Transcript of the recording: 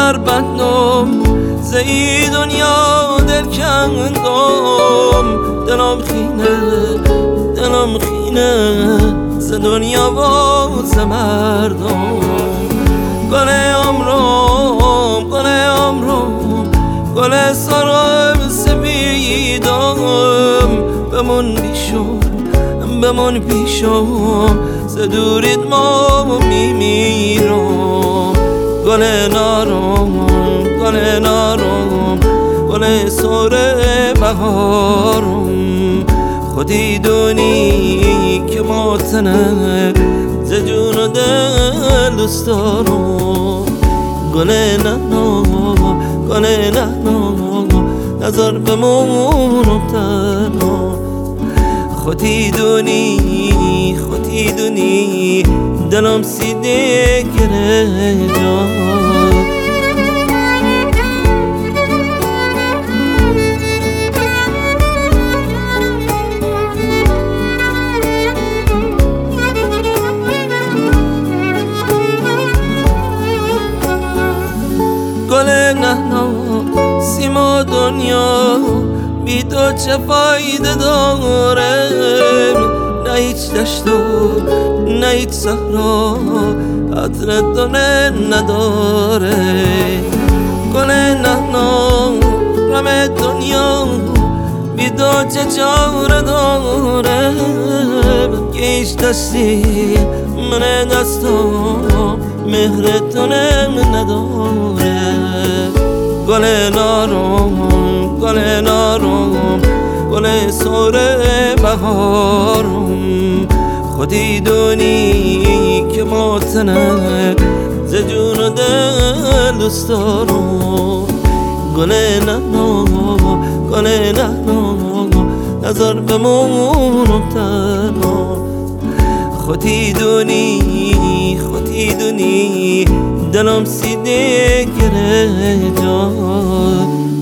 نظر بندم زی دنیا دل کندم دلم خینه ز دنیا و ز مردم گل عمرم گل سرم سپیدم بمون پیشم ز دوریت ما میمیرم گل نارم گل سر بهارم خودی دونی که ماتنه ز جون و دل دوست دارم گل نهنو نظر بمونم تنها خودی دونی دلم سیده گره جان گل نهنو سیما دنیا بی تو چه فایده داره نه هیچ دشت و نه هیچ صحرا عطر دونه نداره گل نهنو غم دنیا بی تو چه چاره داره که هیچ دستی من دستم مهر تونه نداره گل نارم گل سر بهارم خودی دونی که ماتنه ز جون و دل دوست دارم گل نهنو نظر بمونم تنها خودی دونی دلم سیده گره جان